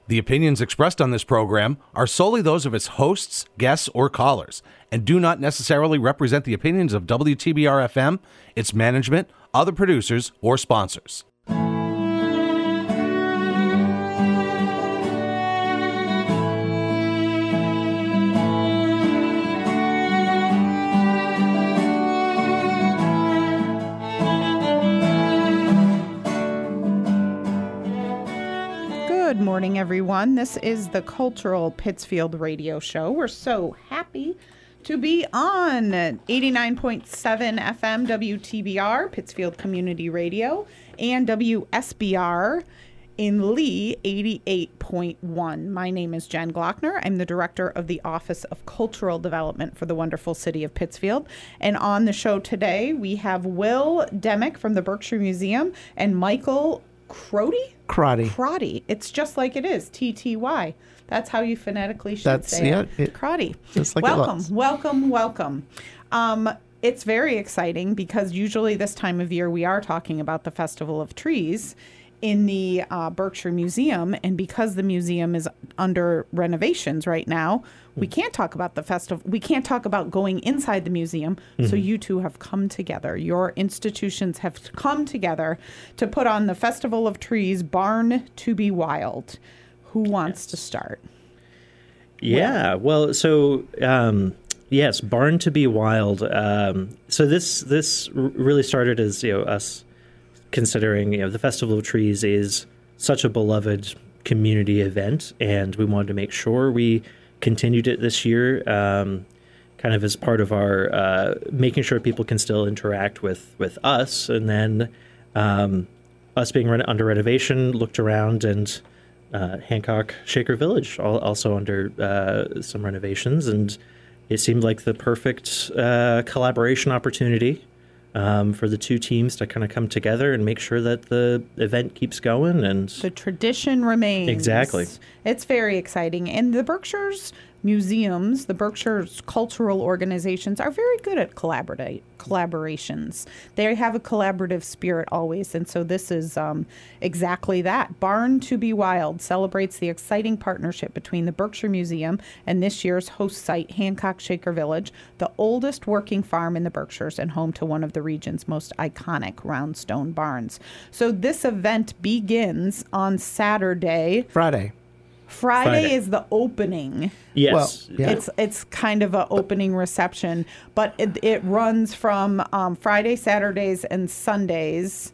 The opinions expressed on this program are solely those of its hosts, guests, or callers, and do not necessarily represent the opinions of WTBR-FM, its management, other producers, or sponsors. Good morning, everyone. This is the Cultural Pittsfield Radio Show. We're so happy to be on 89.7 FM WTBR, Pittsfield Community Radio, and WSBR in Lee, 88.1. My name is Jen Glockner. I'm the Director of the Office of Cultural Development for the wonderful city of Pittsfield. And on the show today, we have Will Demick from the Berkshire Museum and Michael Crotty. It's just like it is, T-T-Y. That's how you phonetically should say it. Crotty. Just like Welcome. It's very exciting because usually this time of year we are talking about the Festival of Trees in the Berkshire Museum, and because the museum is under renovations right now, we can't talk about the festival. We can't talk about going inside the museum. So you two have come together. Your institutions have come together to put on the Festival of Trees, Barn to be Wild. Who wants to start? Yeah, yes, Barn to be Wild. So this really started as us considering the Festival of Trees is such a beloved community event, and we wanted to make sure we continued it this year, kind of as part of our making sure people can still interact with us. And then us being under renovation, looked around, and Hancock Shaker Village also under some renovations, and it seemed like the perfect collaboration opportunity for the two teams to kind of come together and make sure that the event keeps going and the tradition remains. Exactly. It's very exciting. And the Berkshire's museums, the Berkshire's cultural organizations are very good at collaborations. They have a collaborative spirit always. And so this is exactly that. Barn to be Wild celebrates the exciting partnership between the Berkshire Museum and this year's host site, Hancock Shaker Village, the oldest working farm in the Berkshires and home to one of the region's most iconic round stone barns. So this event begins on Friday is the opening. Yes. Well, yeah. It's kind of an opening reception, but it runs from Friday, Saturdays, and Sundays,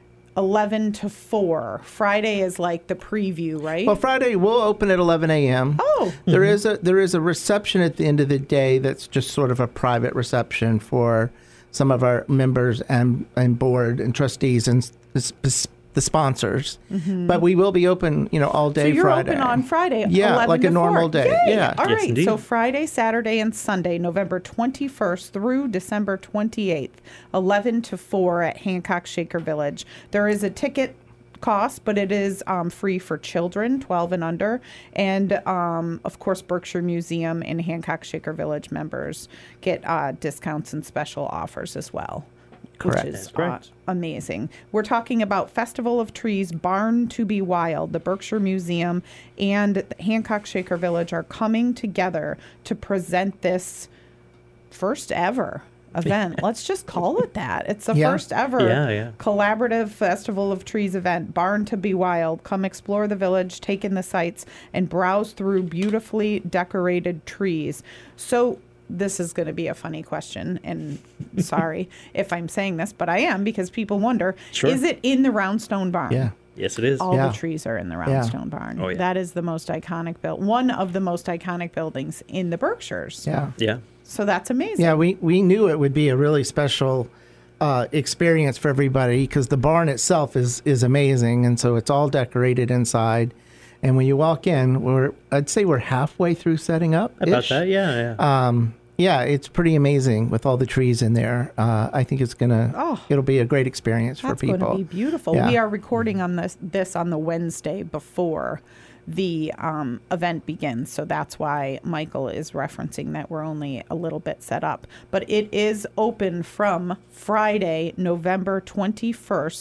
11 to 4. Friday is like the preview, right? Well, Friday we'll open at 11 a.m. Oh. There is a reception at the end of the day that's just sort of a private reception for some of our members and board and trustees and the sponsors, but we will be open, all day. So you're Friday. open on Friday, yeah, 11 like to a normal 4. day. Yay! Yeah, all yes, right. indeed. So Friday, Saturday, and Sunday, November 21st through December 28th, 11 to 4 at Hancock Shaker Village. There is a ticket cost, but it is free for children 12 and under, and of course Berkshire Museum and Hancock Shaker Village members get discounts and special offers as well. Correct. Which is Correct. Amazing. We're talking about Festival of Trees, Barn to be Wild. The Berkshire Museum and the Hancock Shaker Village are coming together to present this first ever event. Let's just call it that. It's the first ever collaborative Festival of Trees event, Barn to be Wild. Come explore the village, take in the sights, and browse through beautifully decorated trees. So this is going to be a funny question, and sorry if I'm saying this, but I am, because people wonder, is it in the Roundstone Barn? Yeah. Yes, it is. All the trees are in the Roundstone Barn. Oh, yeah. That is the most iconic one of the most iconic buildings in the Berkshires. Yeah. Yeah. So that's amazing. Yeah, we knew it would be a really special experience for everybody because the barn itself is amazing, and so it's all decorated inside. And when you walk in, I'd say we're halfway through setting up. About that, yeah. Yeah, it's pretty amazing with all the trees in there. I think it'll be a great experience for people. That's going to be beautiful. Yeah. We are recording on this on the Wednesday before the event begins. So that's why Michael is referencing that we're only a little bit set up. But it is open from Friday, November 21st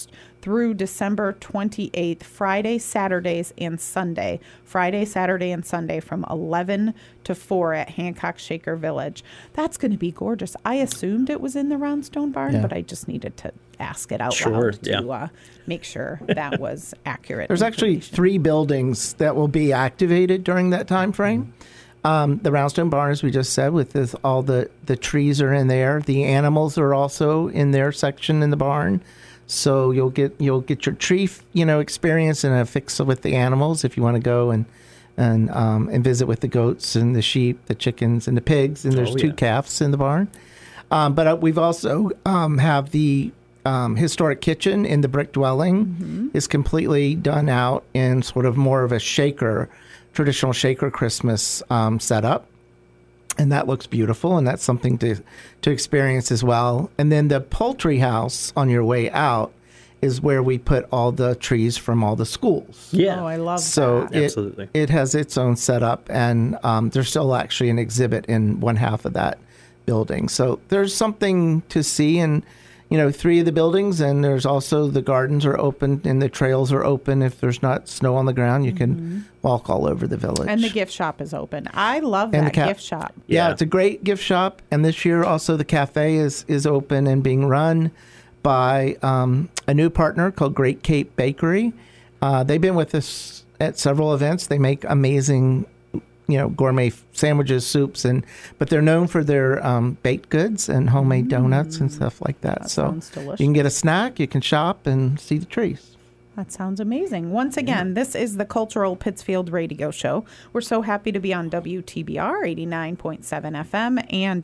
through December 28th, Friday, Saturdays, and Sunday. Friday, Saturday, and Sunday from 11 to 4 at Hancock Shaker Village. That's going to be gorgeous. I assumed it was in the Roundstone Barn, but I just needed to ask it out loud to make sure that was accurate. There's actually 3 buildings that will be activated during that time frame. The Roundstone Barn, as we just said, with all the trees are in there. The animals are also in their section in the barn. So you'll get your tree, experience and a fix with the animals if you want to go and visit with the goats and the sheep, the chickens and the pigs. And there's 2 calves in the barn. But we've also have the historic kitchen in the brick dwelling is completely done out in sort of more of a traditional Shaker Christmas setup. And that looks beautiful, and that's something to experience as well. And then the poultry house on your way out is where we put all the trees from all the schools. Yeah. Oh, I love so that. Absolutely. It has its own setup, and there's still actually an exhibit in one half of that building. So there's something to see in 3 of the buildings, and there's also the gardens are open and the trails are open. If there's not snow on the ground, you can walk all over the village. And the gift shop is open. I love that gift shop. Yeah, it's a great gift shop. And this year also the cafe is open and being run by a new partner called Great Cape Bakery. They've been with us at several events. They make amazing gourmet sandwiches, soups, but they're known for their baked goods and homemade donuts and stuff like that. That So sounds delicious. you can get a snack, you can shop and see the trees. That sounds amazing. Once again, this is the Cultural Pittsfield Radio Show. We're so happy to be on WTBR 89.7 FM and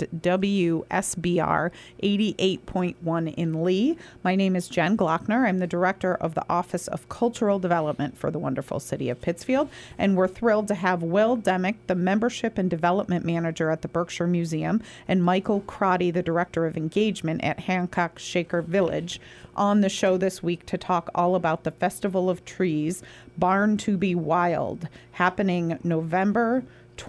WSBR 88.1 in Lee. My name is Jen Glockner. I'm the Director of the Office of Cultural Development for the wonderful city of Pittsfield. And we're thrilled to have Will Demick, the Membership and Development Manager at the Berkshire Museum, and Michael Crotty, the Director of Engagement at Hancock Shaker Village, on the show this week to talk all about the Festival of Trees, Barn to be Wild, happening November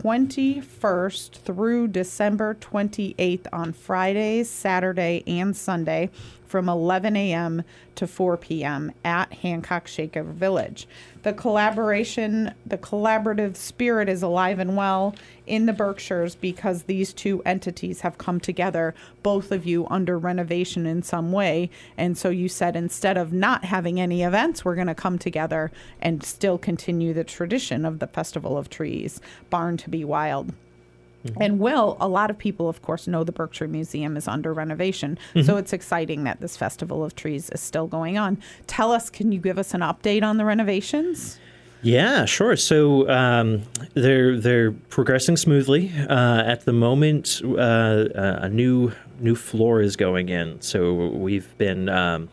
21st through December 28th on Fridays, Saturday, and Sunday from 11 a.m. to 4 p.m. at Hancock Shaker Village. The collaborative spirit is alive and well in the Berkshires because these 2 entities have come together, both of you under renovation in some way. And so you said, instead of not having any events, we're going to come together and still continue the tradition of the Festival of Trees, Barn to be Wild. And Will, a lot of people, of course, know the Berkshire Museum is under renovation. So it's exciting that this Festival of Trees is still going on. Tell us, can you give us an update on the renovations? Yeah, sure. So they're progressing smoothly. At the moment, a new floor is going in. So we've been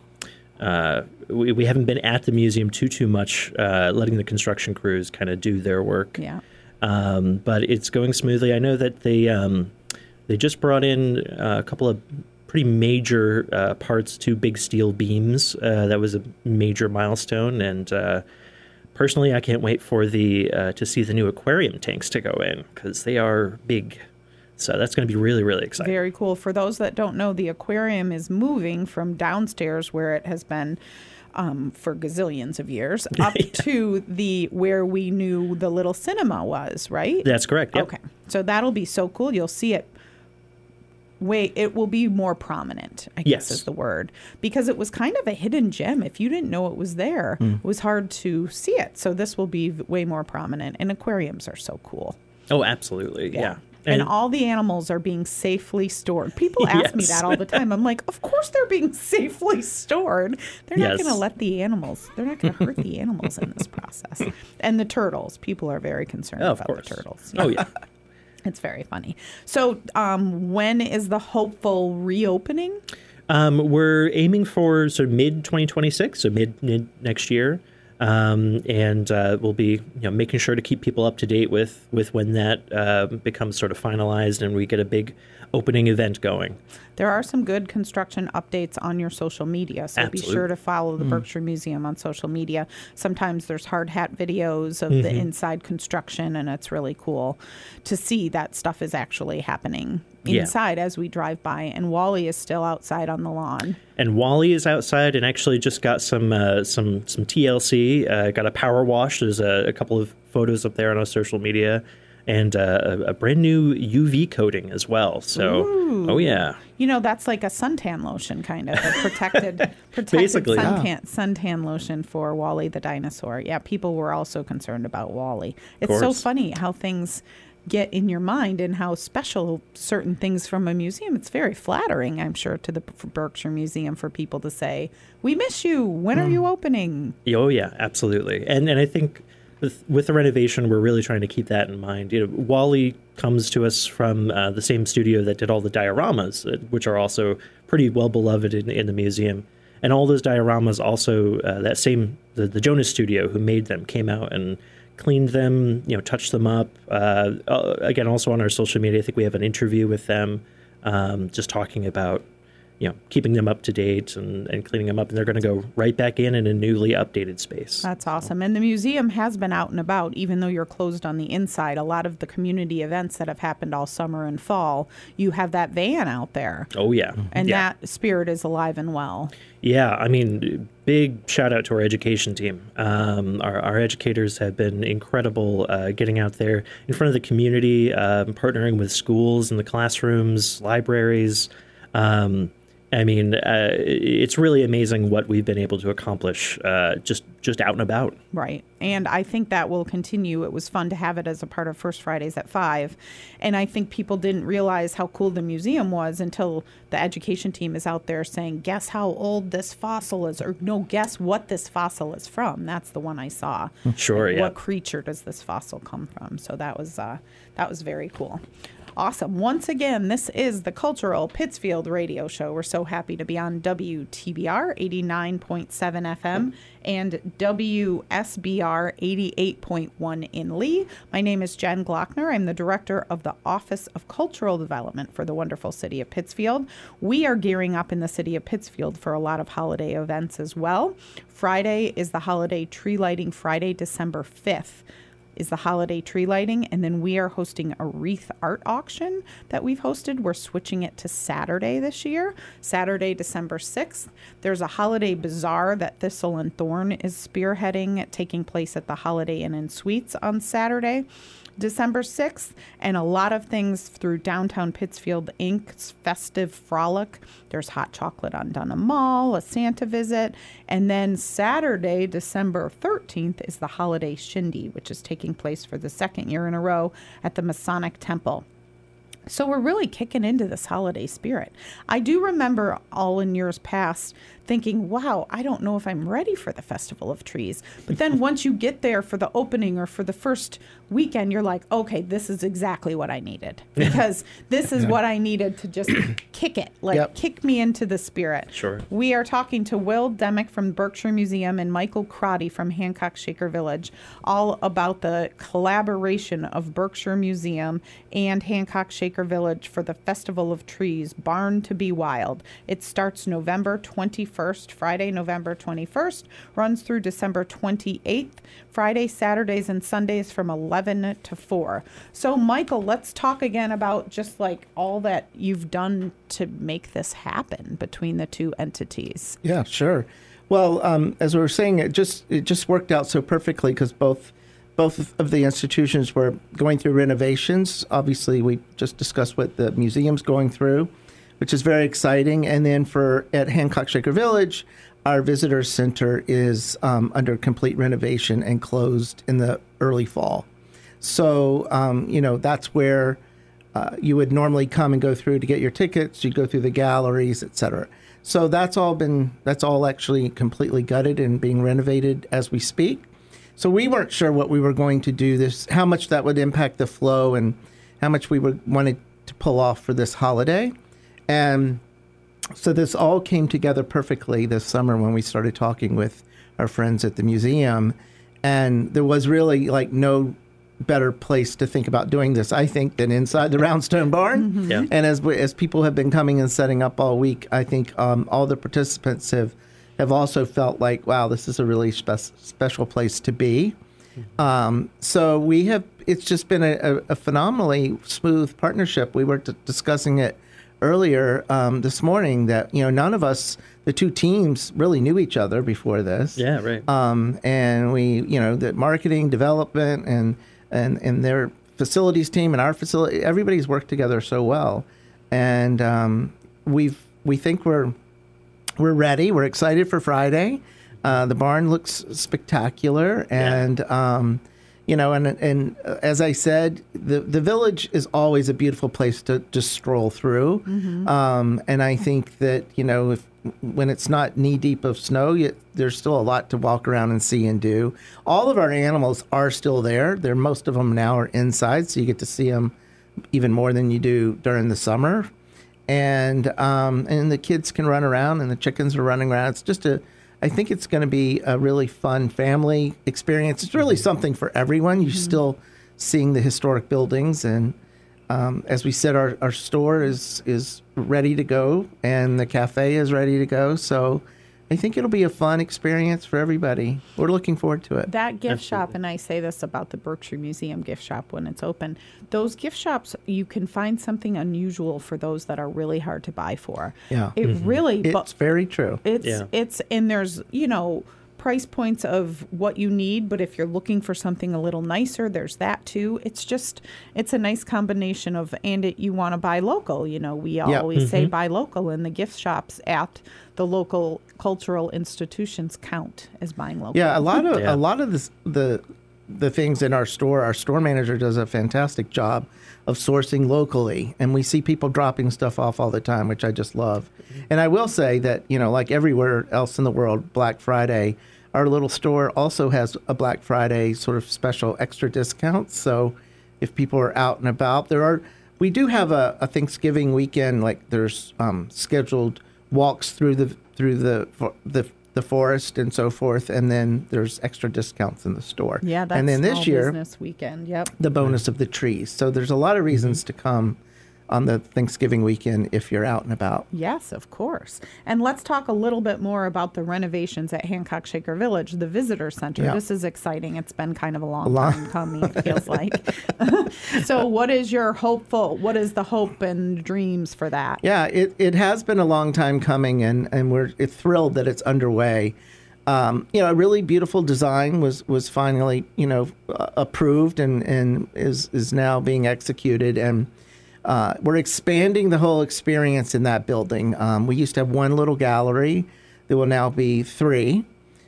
we haven't been at the museum too much, letting the construction crews kind of do their work. Yeah. But it's going smoothly. I know that they just brought in a couple of pretty major parts, 2 big steel beams. That was a major milestone, and personally, I can't wait for to see the new aquarium tanks to go in because they are big. So that's going to be really, really exciting. Very cool. For those that don't know, the aquarium is moving from downstairs where it has been for gazillions of years up to where we knew the little cinema was, right? That's correct. Yep. Okay. So that'll be so cool. You'll see it. It will be more prominent, I guess is the word, because it was kind of a hidden gem. If you didn't know it was there, it was hard to see it. So this will be way more prominent. And aquariums are so cool. Oh, absolutely. Yeah. And all the animals are being safely stored. People ask me that all the time. I'm like, of course they're being safely stored. They're not going to let the animals, they're not going to hurt the animals in this process. And the turtles. People are very concerned about the turtles. Oh, yeah. It's very funny. So when is the hopeful reopening? We're aiming for sort of mid-2026, so mid next year. And we'll be making sure to keep people up to date with when that becomes sort of finalized and we get a big opening event going. There are some good construction updates on your social media, so be sure to follow the Berkshire Museum on social media. Sometimes there's hard hat videos of the inside construction, and it's really cool to see that stuff is actually happening inside as we drive by, and Wally is still outside on the lawn. And Wally is outside and actually just got some TLC, got a power wash. There's a couple of photos up there on our social media, and a brand new UV coating as well. So, oh yeah. That's like a suntan lotion, kind of a protected Basically, suntan lotion for Wally the dinosaur. Yeah, people were also concerned about Wally. It's so funny how things get in your mind and how special certain things from a museum. It's very flattering, I'm sure, to the Berkshire Museum for people to say, "We miss you. When are you opening?" Oh yeah, absolutely. And I think with the renovation, we're really trying to keep that in mind. Wally comes to us from the same studio that did all the dioramas, which are also pretty well beloved in the museum. And all those dioramas also, the Jonas studio who made them came out and cleaned them, touched them up. Again, also on our social media, I think we have an interview with them, just talking about, keeping them up to date and cleaning them up. And they're going to go right back in a newly updated space. That's awesome. And the museum has been out and about, even though you're closed on the inside. A lot of the community events that have happened all summer and fall, you have that van out there. Oh, yeah. And that spirit is alive and well. Yeah, I mean, big shout out to our education team. Our educators have been incredible getting out there in front of the community, partnering with schools in the classrooms, libraries. It's really amazing what we've been able to accomplish just out and about. Right. And I think that will continue. It was fun to have it as a part of First Fridays at 5. And I think people didn't realize how cool the museum was until the education team is out there saying, guess how old this fossil is, or no, guess what this fossil is from. That's the one I saw. Sure, yeah. What creature does this fossil come from? So that was very cool. Awesome. Once again, this is the Cultural Pittsfield Radio Show. We're so happy to be on WTBR 89.7 FM and WSBR 88.1 in Lee. My name is Jen Glockner. I'm the director of the Office of Cultural Development for the wonderful city of Pittsfield. We are gearing up in the city of Pittsfield for a lot of holiday events as well. Friday is the holiday tree lighting Friday, December 5th. Is the holiday tree lighting, and then we are hosting a wreath art auction that we've hosted. We're switching it to Saturday this year, Saturday, December 6th. There's a holiday bazaar that Thistle and Thorn is spearheading, taking place at the Holiday Inn and Suites on Saturday, December 6th, and a lot of things through Downtown Pittsfield Inc.'s Festive Frolic. There's hot chocolate on Dunham Mall, a Santa visit, and then Saturday, December 13th, is the Holiday Shindy, which is taking place for the second year in a row at the Masonic Temple. So we're really kicking into this holiday spirit. I do remember all in years past thinking, wow, I don't know if I'm ready for the Festival of Trees. But then once you get there for the opening or for the first weekend, you're like, okay, this is exactly what I needed. Because this is what I needed to just kick it, kick me into the spirit. Sure. We are talking to Will Demick from Berkshire Museum and Michael Crotty from Hancock Shaker Village, all about the collaboration of Berkshire Museum and Hancock Shaker Village for the Festival of Trees, Barn to Be Wild. It starts November 21st, Friday, November 21st, runs through December 28th, Friday, Saturdays, and Sundays from 11 to 4. So, Michael, let's talk again about just like all that you've done to make this happen between the two entities. Yeah, sure. Well, as we were saying, it just worked out so perfectly because both of the institutions were going through renovations. Obviously, we just discussed what the museum's going through, which is very exciting. And then at Hancock Shaker Village, our visitor center is under complete renovation and closed in the early fall. So, that's where you would normally come and go through to get your tickets. You'd go through the galleries, et cetera. So that's all actually completely gutted and being renovated as we speak. So we weren't sure what we were going to do how much that would impact the flow and how much we wanted to pull off for this holiday. And so this all came together perfectly this summer when we started talking with our friends at the museum. And there was really no better place to think about doing this, I think, than inside the Roundstone Barn. Mm-hmm. Yeah. And as people have been coming and setting up all week, I think all the participants have also felt like, wow, this is a really special place to be. So we have, it's just been a phenomenally smooth partnership. We were discussing it earlier this morning that, none of us, the two teams, really knew each other before this. Yeah, right. And we, the marketing, development, and their facilities team and our facility, everybody's worked together so well. And we think we're ready. We're excited for Friday. The barn looks spectacular, and and as I said, the village is always a beautiful place to just stroll through. And I think that when it's not knee deep of snow, there's still a lot to walk around and see and do. All of our animals are still there. Most of them now are inside, so you get to see them even more than you do during the summer. And the kids can run around, and the chickens are running around. It's just I think it's going to be a really fun family experience. It's really something for everyone. You're still seeing the historic buildings, and as we said, our store is ready to go, and the cafe is ready to go. So I think it'll be a fun experience for everybody. We're looking forward to it. That gift shop, and I say this about the Berkshire Museum gift shop when it's open, those gift shops, you can find something unusual for those that are really hard to buy for. Yeah. It really... It's very true. It's and there's, price points of what you need, but if you're looking for something a little nicer, there's that too. It's a nice combination of, you want to buy local. We always say buy local, and the gift shops at the local cultural institutions count as buying local. Yeah, a lot of the things in our store manager does a fantastic job of sourcing locally, and we see people dropping stuff off all the time, which I just love. And I will say that, like everywhere else in the world, Black Friday, our little store also has a Black Friday sort of special extra discounts. So if people are out and about, we do have a Thanksgiving weekend, like there's scheduled walks through the forest and so forth, and then there's extra discounts in the store. Yeah, that's and then this year, business weekend. Yep. The bonus of the trees. So there's a lot of reasons to come on the Thanksgiving weekend if you're out and about. Yes, of course. And let's talk a little bit more about the renovations at Hancock Shaker Village, the visitor center. Yeah. This is exciting. It's been kind of a long time coming, it feels like. So what is what is the hope and dreams for that? Yeah, it has been a long time coming, and we're thrilled that it's underway. A really beautiful design was finally, approved and is now being executed, and we're expanding the whole experience in that building. We used to have one little gallery. There will now be 3.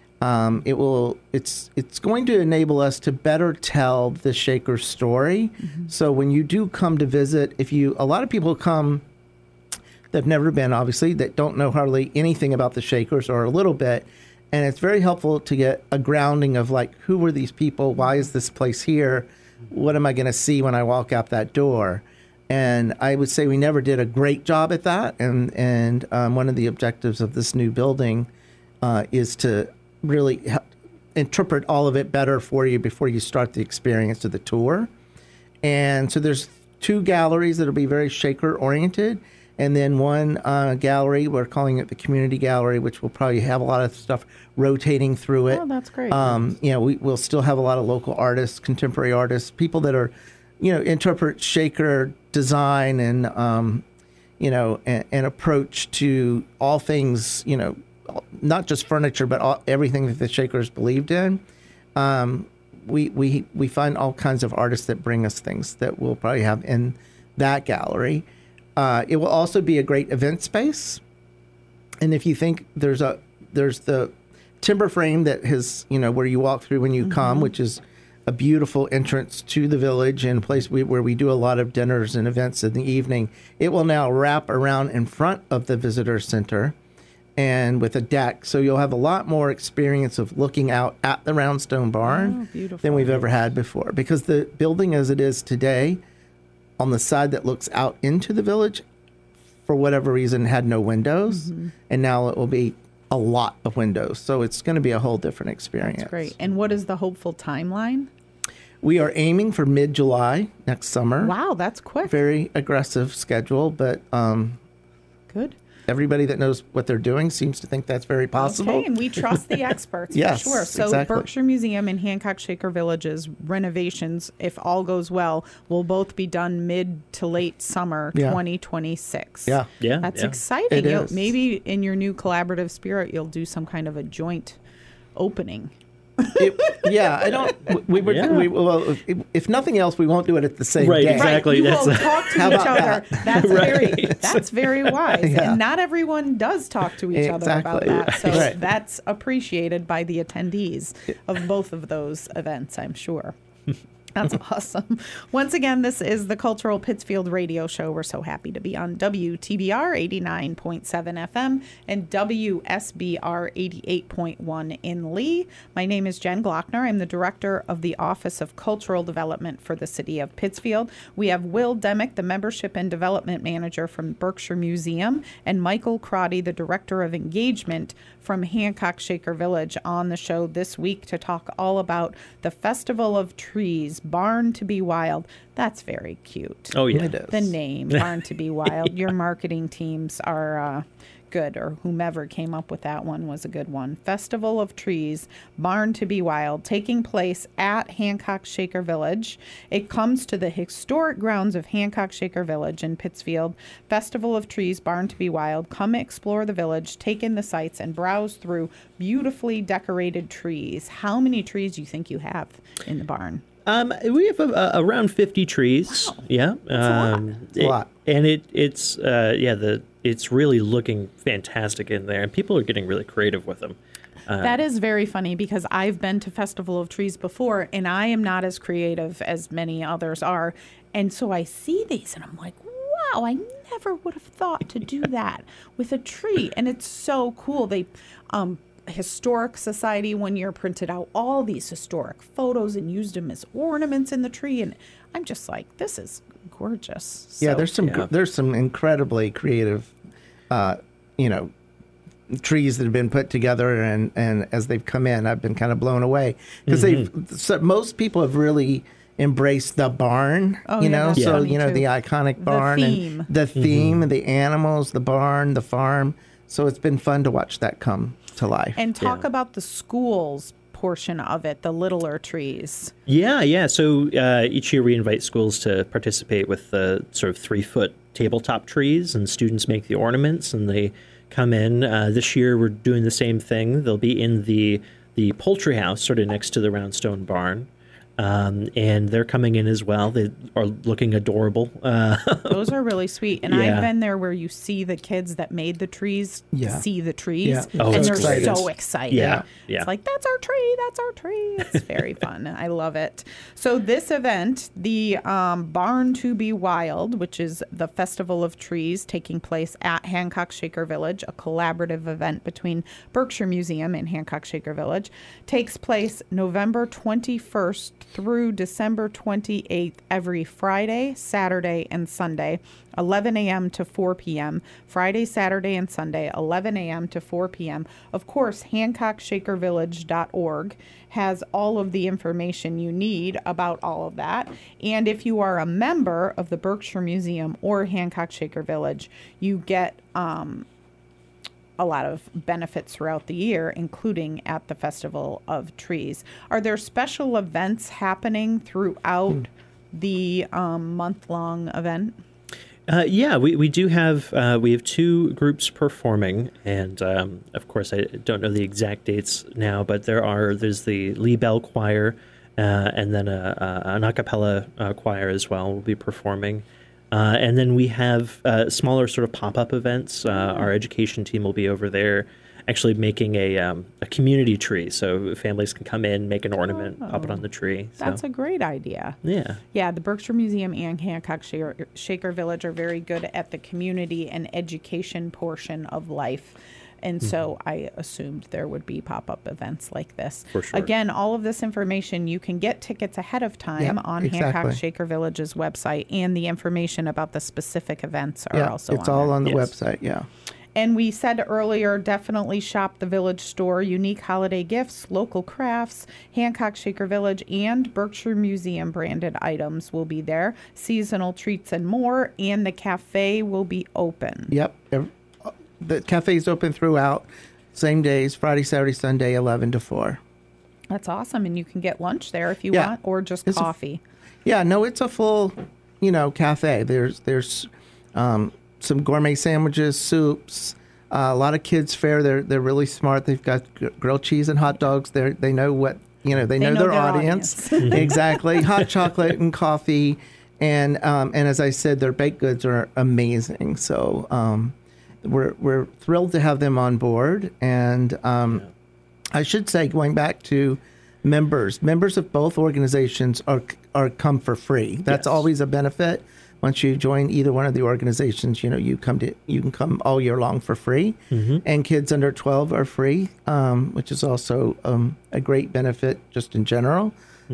It's going to enable us to better tell the Shaker story. So when you do come to visit, a lot of people come that've never been, obviously, that don't know hardly anything about the Shakers or a little bit. And it's very helpful to get a grounding of, like, who were these people? Why is this place here? What am I going to see when I walk out that door? And I would say we never did a great job at that. And one of the objectives of this new building is to really interpret all of it better for you before you start the experience of the tour. And so there's 2 galleries that will be very Shaker oriented. And then one gallery, we're calling it the Community Gallery, which will probably have a lot of stuff rotating through it. Oh, that's great. We'll still have a lot of local artists, contemporary artists, people that are, interpret Shaker design and, an approach to all things, not just furniture, but everything that the Shakers believed in. We find all kinds of artists that bring us things that we'll probably have in that gallery. It will also be a great event space. And if you think there's the timber frame that has, where you walk through when you come, which is a beautiful entrance to the village and a place where we do a lot of dinners and events in the evening. It will now wrap around in front of the visitor center and with a deck. So you'll have a lot more experience of looking out at the Roundstone Barn than we've ever had before. Because the building as it is today, on the side that looks out into the village, for whatever reason, had no windows. And now it will be a lot of windows. So it's going to be a whole different experience. That's great. And what is the hopeful timeline? We are aiming for mid-July next summer. Wow, that's quick. Very aggressive schedule, but good. everybody that knows what they're doing seems to think that's very possible. Okay, and we trust the experts Yes, for sure. So exactly. Berkshire Museum and Hancock Shaker Village's renovations, if all goes well, will both be done mid to late summer 2026. Yeah. Yeah, That's yeah. exciting. It is. Maybe in your new collaborative spirit, you'll do some kind of a joint opening. I don't. We were. Yeah. Well, if nothing else, we won't do it at the same Right, day. exactly. Right, you will That's- talk to How each about other. that? That's very wise. Yeah. And not everyone does talk to each other about Exactly. that. So Right. that's appreciated by the attendees of both of those events, I'm sure. That's awesome. Once again, this is the Cultural Pittsfield Radio Show. We're so happy to be on WTBR 89.7 FM and WSBR 88.1 in Lee. My name is Jen Glockner. I'm the Director of the Office of Cultural Development for the City of Pittsfield. We have Will Demick, the Membership and Development Manager from Berkshire Museum, and Michael Crotty, the Director of Engagement from Hancock Shaker Village, on the show this week to talk all about the Festival of Trees, Barn to be Wild. That's very cute. Oh, yeah. It is. The name, Barn to be Wild. Your marketing teams are good, or whomever came up with that one was a good one. Festival of Trees, Barn to be Wild, taking place at Hancock Shaker Village. It comes to the historic grounds of Hancock Shaker Village in Pittsfield. Festival of Trees, Barn to be Wild. Come explore the village, take in the sights, and browse through beautifully decorated trees. How many trees do you think you have in the barn? We have around 50 trees. Wow. Yeah, It's a lot. and it's really looking fantastic in there, and people are getting really creative with them. That is very funny because I've been to Festival of Trees before, and I am not as creative as many others are. And so I see these, and I'm like, wow, I never would have thought to do that with a tree. And it's so cool. They, Historic Society one year printed out all these historic photos and used them as ornaments in the tree. And I'm just like, this is gorgeous. Yeah, So- there's some incredibly creative, trees that have been put together, and as they've come in, I've been kind of blown away because most people have really embraced the barn, Oh, yeah, that's so funny, too. the iconic barn theme. and the theme, the animals, the barn, the farm. So it's been fun to watch that come to life. And talk Yeah. about the schools portion of it, the littler trees. Yeah. So each year we invite schools to participate with the sort of 3-foot tabletop trees, and students make the ornaments, and they come in. This year we're doing the same thing. They'll be in the poultry house, sort of next to the roundstone barn. And they're coming in as well. They are looking adorable. Those are really sweet. And Yeah. I've been there where you see the kids that made the trees Yeah. see the trees. Yeah. Oh, and it's they're great. so excited. Yeah. It's like, that's our tree. That's our tree. It's very fun. I love it. So this event, the Barn to be Wild, which is the Festival of Trees taking place at Hancock Shaker Village, a collaborative event between Berkshire Museum and Hancock Shaker Village, takes place November 21st through December 28th every Friday, Saturday, and Sunday, 11 a.m. to 4 p.m. Friday, Saturday, and Sunday, 11 a.m. to 4 p.m. Of course, HancockShakerVillage.org has all of the information you need about all of that. And if you are a member of the Berkshire Museum or Hancock Shaker Village, you get a lot of benefits throughout the year, including at the Festival of Trees. Are there special events happening throughout the month-long event? Yeah, we do have we have 2 groups performing, and of course I don't know the exact dates now, but there's the Lee Bell Choir, and then an a cappella choir as well will be performing. And then we have smaller sort of pop-up events. Our education team will be over there actually making a community tree, so families can come in, make an ornament, pop it on the tree. So, That's a great idea. yeah. Yeah, the Berkshire Museum and Hancock Shaker Village are very good at the community and education portion of life. And so I assumed there would be pop-up events like this. For sure. Again, all of this information, you can get tickets ahead of time Yep, on exactly. Hancock Shaker Village's website, and the information about the specific events are also it's on all there. on the Yes. website. Yeah. And we said earlier, definitely shop the Village store. Unique holiday gifts, local crafts, Hancock Shaker Village, and Berkshire Museum branded items will be there. Seasonal treats and more, and the cafe will be open. Yep. the cafe's open throughout, same days, Friday, Saturday, Sunday, 11 to 4. That's awesome. And you can get lunch there if you Yeah. want, or just It's a- coffee. Yeah, no, it's a full, cafe. There's some gourmet sandwiches, soups, a lot of kids fare. They're really smart. They've got grilled cheese and hot dogs. They know what they know their audience. Exactly. Hot chocolate and coffee, and as I said, their baked goods are amazing. So we're thrilled to have them on board. And I should say, going back to members of both organizations are come for free. That's Yes. always a benefit. Once you join either one of the organizations, you can come all year long for free. And kids under 12 are free, which is also a great benefit just in general.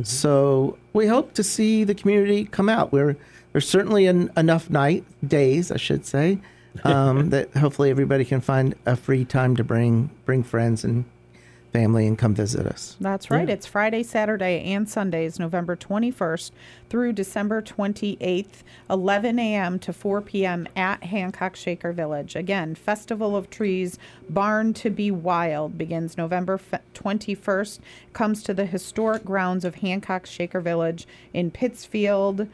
So we hope to see the community come out. There's certainly enough days, I should say, that hopefully everybody can find a free time to bring friends and family and come visit us. That's right. Yeah. It's Friday, Saturday, and Sundays, November 21st through December 28th, 11 a.m. to 4 p.m. at Hancock Shaker Village. Again, Festival of Trees, Barn to be Wild begins November 21st, comes to the historic grounds of Hancock Shaker Village in Pittsfield.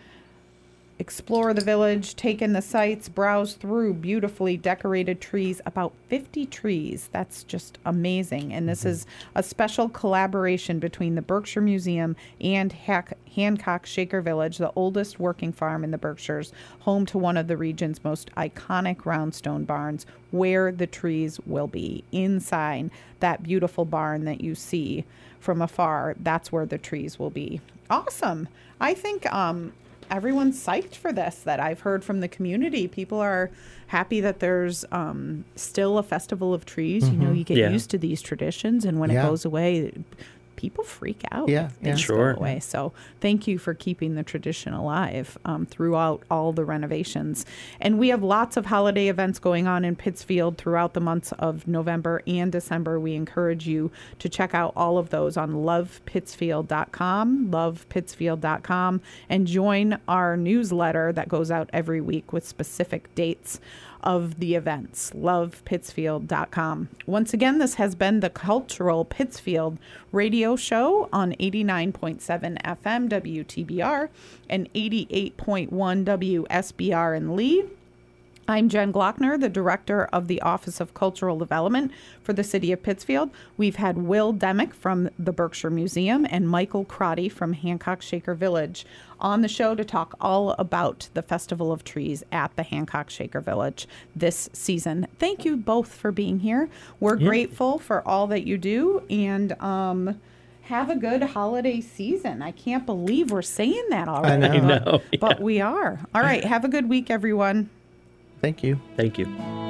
Explore the village, take in the sights, browse through beautifully decorated trees, about 50 trees. That's just amazing. And this is a special collaboration between the Berkshire Museum and Hancock Shaker Village, the oldest working farm in the Berkshires, home to one of the region's most iconic roundstone barns, where the trees will be. Inside that beautiful barn that you see from afar, that's where the trees will be. Awesome. I think everyone's psyched for this that I've heard from the community. People are happy that there's still a Festival of Trees. You get Yeah. used to these traditions, and when it Yeah. goes away, people freak out. Yeah, if things Sure. go away. So thank you for keeping the tradition alive throughout all the renovations. And we have lots of holiday events going on in Pittsfield throughout the months of November and December. We encourage you to check out all of those on lovepittsfield.com, and join our newsletter that goes out every week with specific dates of the events. lovepittsfield.com. Once again, this has been the Cultural Pittsfield Radio Show on 89.7 FM WTBR and 88.1 WSBR in Lee. I'm Jen Glockner, the Director of the Office of Cultural Development for the City of Pittsfield. We've had Will Demick from the Berkshire Museum and Michael Crotty from Hancock Shaker Village on the show to talk all about the Festival of Trees at the Hancock Shaker Village this season. Thank you both for being here. We're grateful for all that you do, and have a good holiday season. I can't believe we're saying that already. I know, But we are. All right. Have a good week, everyone. Thank you. Thank you.